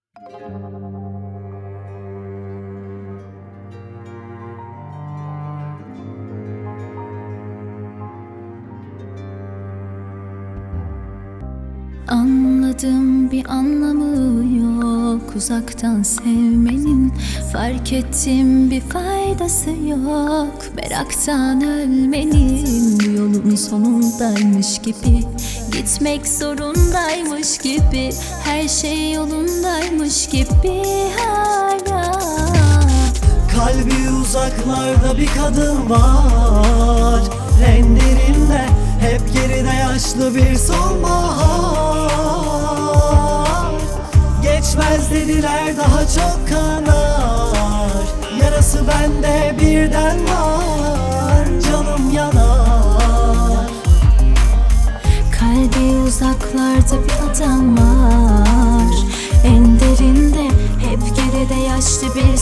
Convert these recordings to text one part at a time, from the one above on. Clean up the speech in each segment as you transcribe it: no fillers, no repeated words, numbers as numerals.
Anladım, bir anlamı yok uzaktan sevmenin. Fark ettim, bir faydası yok meraktan ölmenin. Bu yolun sonundaymış gibi, gitmek zorundaymış gibi, her şey yolundaymış gibi hala. Kalbi uzaklarda bir kadın var, renderinde hep geride yaşlı bir sonbahar. Geçmez dediler, daha çok kanar. Yarası bende birden var, canım yanar. Kalbi uzaklarda bir adam var, en derinde hep geride yaşlı bir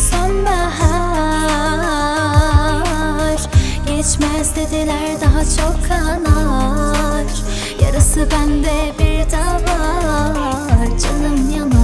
sonbahar. Geçmez dediler, daha çok kanar. Yarası bende bir daha var, canım yanar.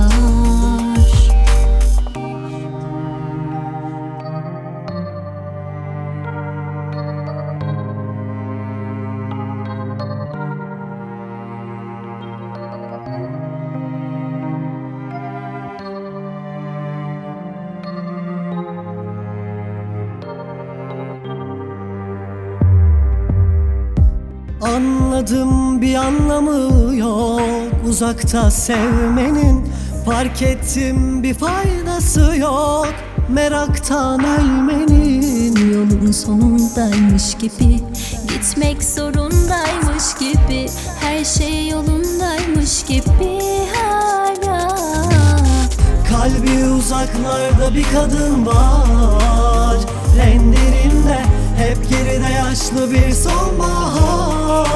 Anladım, bir anlamı yok uzakta sevmenin. Fark ettim, bir faydası yok meraktan ölmenin. Yolun sonundaymış gibi, gitmek zorundaymış gibi, her şey yolundaymış gibi hala. Kalbi uzaklarda bir kadın var, renderinde hep geride yaşlı bir sonbahar.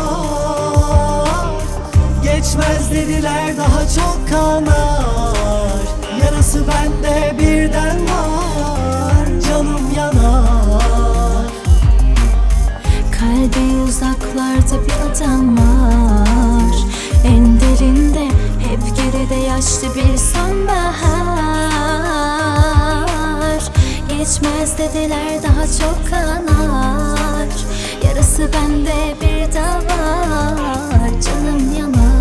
Geçmez dediler, daha çok kanar. Yarası bende birden var, canım yanar. Kalbi uzaklarda bir adam var, en derinde hep geride yaşlı bir sonbahar. Geçmez dediler, daha çok kanar. Yarası bende bir daha var, canım yanar.